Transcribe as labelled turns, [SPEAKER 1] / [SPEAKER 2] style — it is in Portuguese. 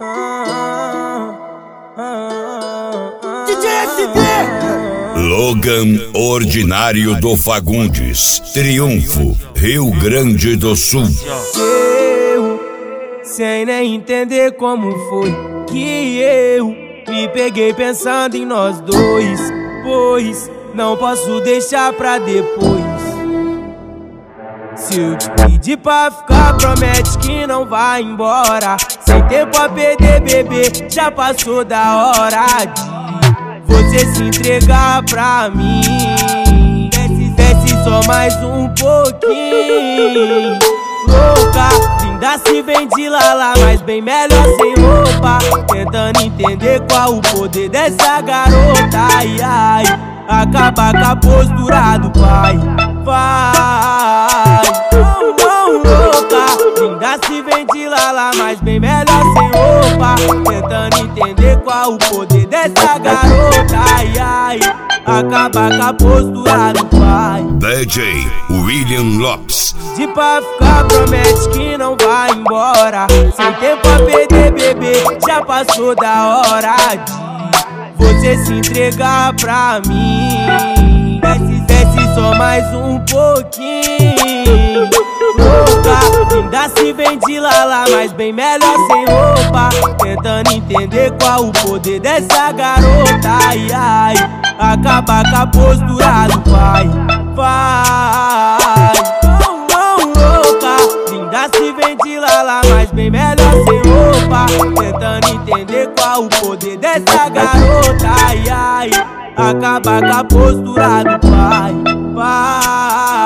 [SPEAKER 1] DJ SD!
[SPEAKER 2] Logan Ordinário do Fagundes, Triunfo, Rio Grande do Sul.
[SPEAKER 3] Eu, sem nem entender como foi que eu me peguei pensando em nós dois, pois não posso deixar pra depois. Se eu te pedir pra ficar, promete que não vai embora. Sem tempo a perder, bebê, já passou da hora de você se entregar pra mim. Desce só mais um pouquinho. Louca, linda se vem de lala, mas bem melhor sem roupa. Tentando entender qual o poder dessa garota. Ai, ai, acabar com a postura do pai. Vai, louca, linda se vem de lala, mas bem melhor sem roupa. Tentando entender qual o poder dessa garota. Ai, ai, acabar com a postura do pai.
[SPEAKER 2] DJ William Lopes.
[SPEAKER 3] De pra ficar, promete que não vai embora. Sem tempo a perder, bebê, já passou da hora de você se entregar pra mim. Desce só mais um pouquinho. Louca, linda se vem de lala, mas bem melhor sem roupa. Tentando entender qual o poder dessa garota. Ai, ai, acabar com a postura do pai. Vai, louca, linda se vem de lala, mas bem melhor sem roupa. Tentando entender qual o poder dessa garota. Ai, ai, acabar com a postura do pai. Vai.